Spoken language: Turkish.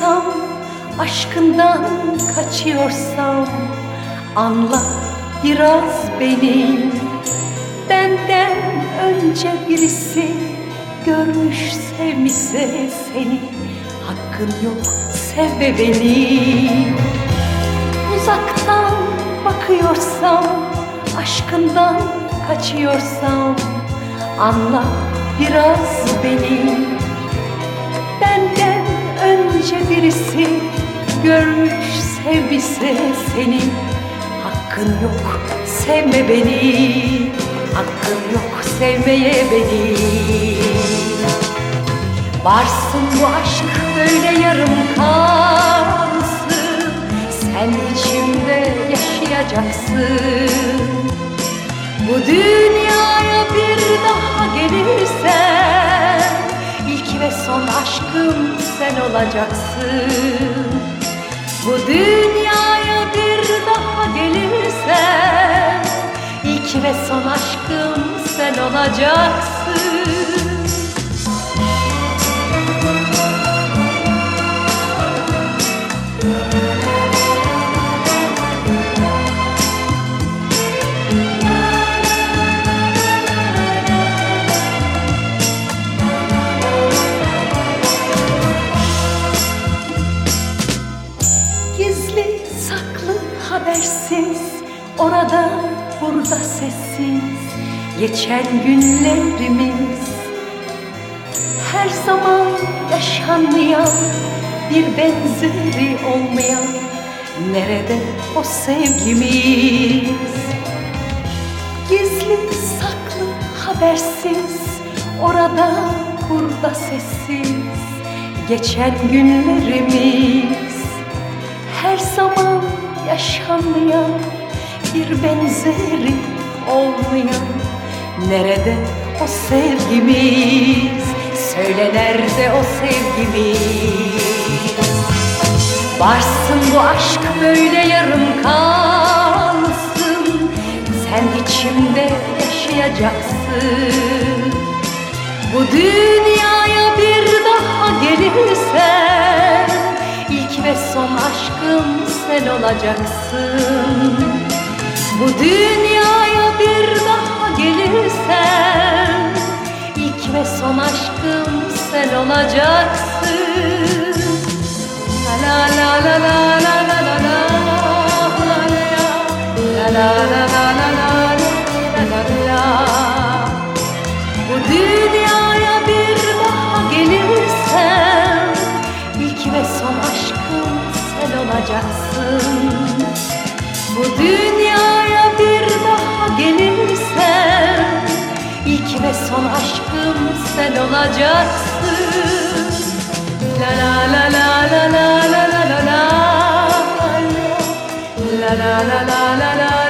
kaçıyorsam, aşkından kaçıyorsam, anla biraz beni. Benden önce birisi görmüş sevmişse seni, hakkın yok sevme beni. Uzaktan bakıyorsam, aşkından kaçıyorsam, anla biraz beni. Benden önce birisi görmüş sevmişse seni, hakkın yok sevme beni, hakkın yok sevmeye beni. Varsın bu aşk böyle yarım kalsın, sen içimde yaşayacaksın. Bu dünyaya bir daha gelirsen, ilk ve son aşkım sen olacaksın. Bu dünyaya bir daha gelirsen, ilk ve son aşkım sen olacaksın. Gizli saklı habersiz, orada burada sessiz geçen günlerimiz, her zaman yaşanmayan, bir benzeri olmayan, nerede o sevgimiz? Gizli saklı habersiz, orada burada sessiz geçen günlerimiz, her zaman yaşanmayan, bir benzeri olmayan, nerede o sevgimiz? Söyle nerede o sevgimiz? Varsın bu aşk böyle yarım kalsın, sen içimde yaşayacaksın. Bu dünyaya bir daha gelirsen, ilk ve son aşkım sen olacaksın. Bu dünyaya bir daha gelirsen, ilk ve son aşkım sen olacaksın. La la la la la la la la la la la la. Bu dünyaya bir daha gelirsen, ilk ve son aşkım sen olacaksın. Bu dünyaya bir daha gelirsen, ilk ve son aşkım sen olacaksın. La la la la la la la la la la la la la la la.